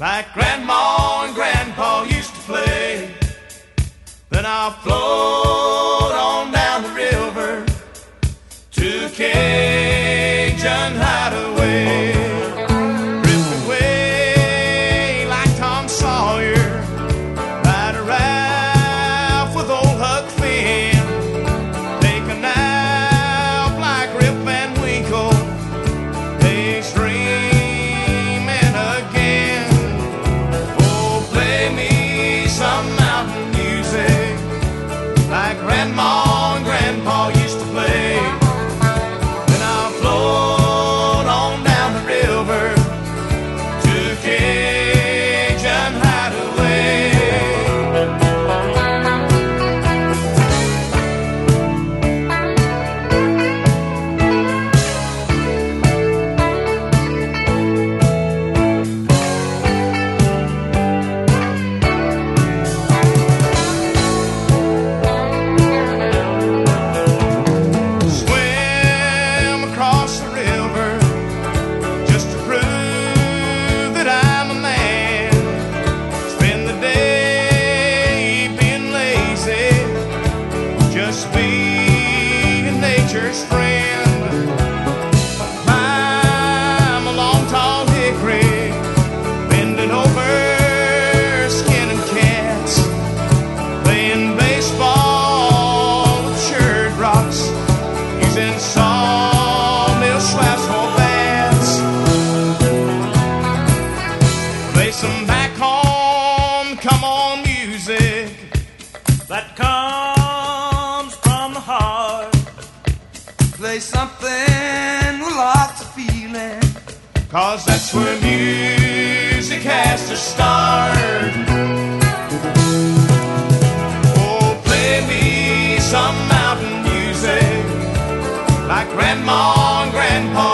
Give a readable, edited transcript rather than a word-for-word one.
like Grandma and Grandpa used to play. Then I'll float on down the river to Cajun Hideaway. Drift away like Tom Sawyer, ride a raft with old Huck Finn, take a nap like Rip Van Winkle, daydreaming again. Oh, play me some mountain music like Grandma and Grandpa used to play. Then I'll float on down the river to Cajun Hideaway. Swim across the river just to prove that I'm a man. Spend the day being lazy, just being nature's friend. Climb a long tall hickory, bending over, skinning cats, playing baseball with church rocks, using sawmill slaps for bats. Play some back home, come on music that comes from the heart. Play something with lots of feeling, 'cause that's where music has to start. Oh, play me some mountain music like Grandma and Grandpa